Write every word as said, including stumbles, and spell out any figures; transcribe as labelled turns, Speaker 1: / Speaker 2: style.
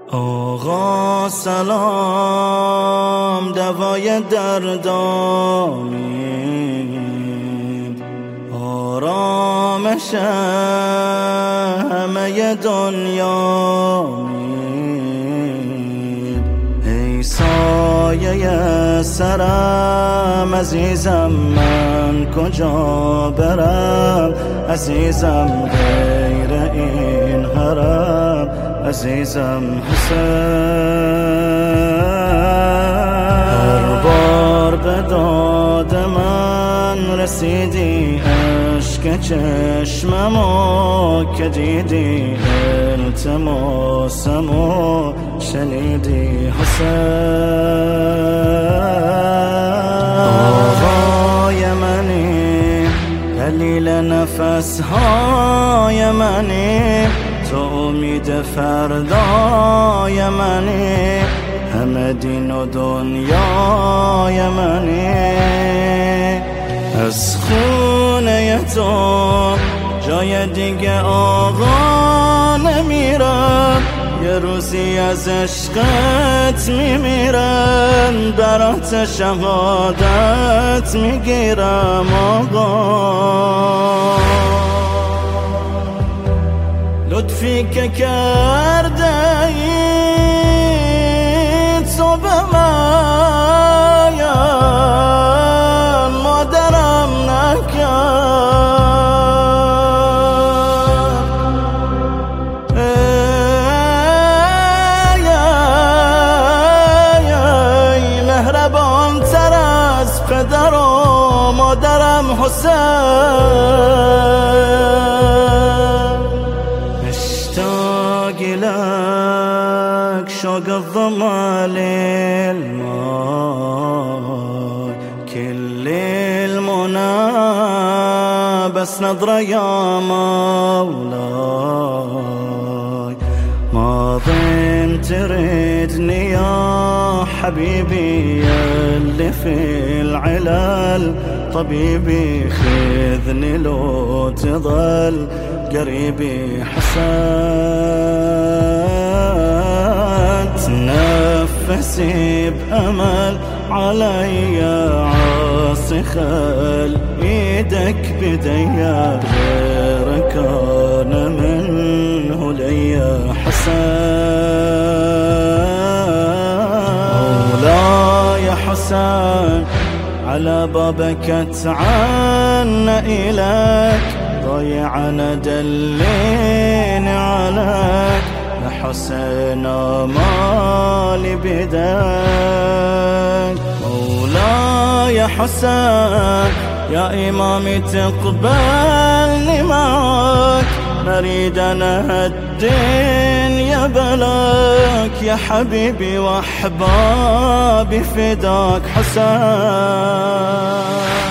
Speaker 1: آقا سلام، دوای دردانید، آرامش همه دنیا مید. ای سایه سرم عزیزم، من کجا برم عزیزم غیر این حرم عزیزم حسین. هر بار به داد من رسیدی اشک چشممو که دیدی التماسمو شنیدی حسین. آقای منی، دلیل نفسهای منی، تو امید فردای منی، همه دین و دنیای منی. از خونه تو جای دیگه آقا نمیرم، یه روزی از عشقت میمیرم، برات شهادت میگیرم آقا. لطفی که کرده ای تو به من، مادرم نکرد. ای مهربان تر از پدر و مادرم حسین. اشتاق لك شوق الظما للماء، كل المنى بس نظرة يا مولاي. ما ظن تردني يا حبيبي اللي في العلل طبيبي، خذني لو تظل قريبي حسن. تنفسي بأمل علي عاصي، خل ايدك بديا غيرك انا منه ليا حسن. مولاي حسن على بابك اتعنى إليك، ضيعنا دليني عليك يا حسين مالي بداك. مولاي حسين يا إمامي تقبلني معك، نريد أنا الدنيا بلاك يا حبيبي وأحبابي فداك حسين.